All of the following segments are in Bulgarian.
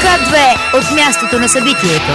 К2 от мястото на събитието.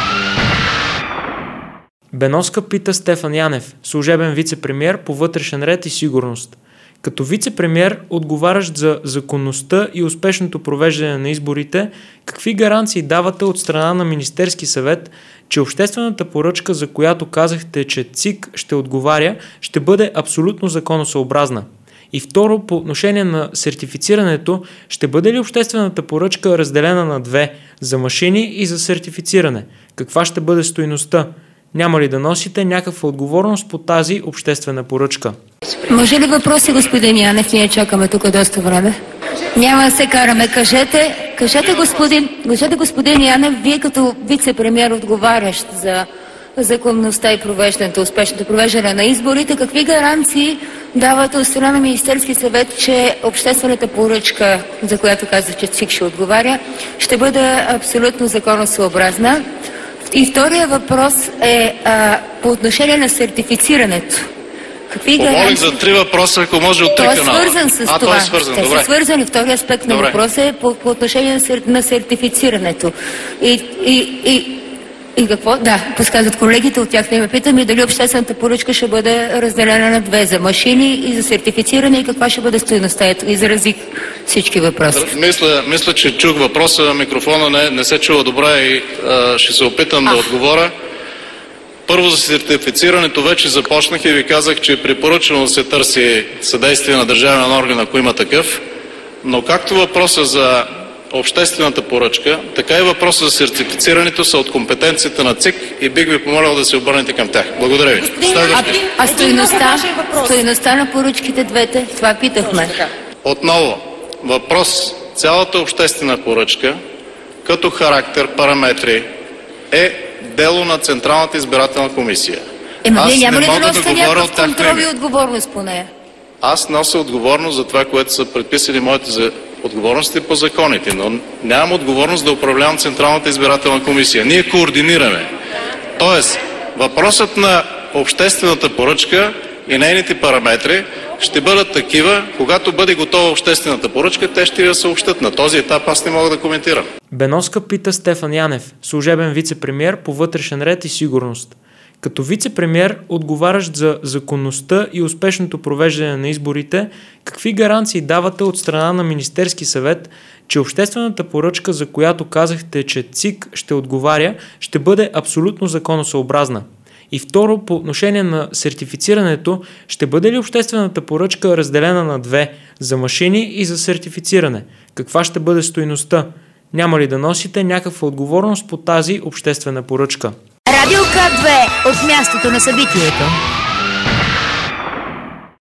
Беноска пита Стефан Янев, служебен вице-премиер по вътрешен ред и сигурност. Като вице-премиер, отговарящ за законността и успешното провеждане на изборите, какви гаранции давате от страна на Министерски съвет, че обществената поръчка, за която казахте, че ЦИК ще отговаря, ще бъде абсолютно законосъобразна? И второ, по отношение на сертифицирането, ще бъде ли обществената поръчка разделена на две – за машини и за сертифициране? Каква ще бъде стойността? Няма ли да носите някаква отговорност по тази обществена поръчка? Може ли въпроси, господин Янев? Ние чакаме тук доста време. Няма да се караме. Кажете, господин Янев, вие като вице-премиер, отговарящ за законността и успешното провеждане на изборите, какви гаранции давате от страна на Министерски съвет, че обществената поръчка, за която казах, че ЦИК ще отговаря, ще бъде абсолютно законосъобразна? И втория въпрос е по отношение на сертифицирането. Помолих за 3 въпроса, ако може от 3 канала. Той е свързан с това. Той е свързан, Те добре. са свързани. Втория аспект на въпроса е по отношение на сертифицирането. И какво? Да, подсказват колегите, от тях не ме питам и дали обществената поръчка ще бъде разделена на две, за машини и за сертифициране, и каква ще бъде стойността. Ето, изразих всички въпроси. Мисля, че чух въпроса, микрофона не се чува добре и ще се опитам да отговоря. Първо, за сертифицирането вече започнах и ви казах, че е препоръчено да се търси съдействие на държавен орган, ако има такъв. Но както въпроса за обществената поръчка, така и въпроса за сертифицирането са от компетенцията на ЦИК и бих ви помолил да се обърнете към тях. Благодаря ви. А стойността на поръчките двете? Това питахме. Отново, въпрос. Цялата обществена поръчка, като характер, параметри, е дело на Централната избирателна комисия. Вие няма ли да носите някакъв контрол и отговорност по нея? Аз нося отговорност за това, което са предписали моите отговорности по законите, но нямам отговорност да управлявам Централната избирателна комисия. Ние координираме. Тоест, въпросът на обществената поръчка и нейните параметри ще бъдат такива, когато бъде готова обществената поръчка, те ще я съобщат. На този етап аз не мога да коментирам. Беноска пита Стефан Янев, служебен вице-премиер по вътрешен ред и сигурност. Като вице-премиер, отговарящ за законността и успешното провеждане на изборите, какви гаранции давате от страна на Министерски съвет, че обществената поръчка, за която казахте, че ЦИК ще отговаря, ще бъде абсолютно законосъобразна? И второ, по отношение на сертифицирането, ще бъде ли обществената поръчка разделена на две – за машини и за сертифициране? Каква ще бъде стойността? Няма ли да носите някаква отговорност по тази обществена поръчка? Радио К2 от мястото на събитието.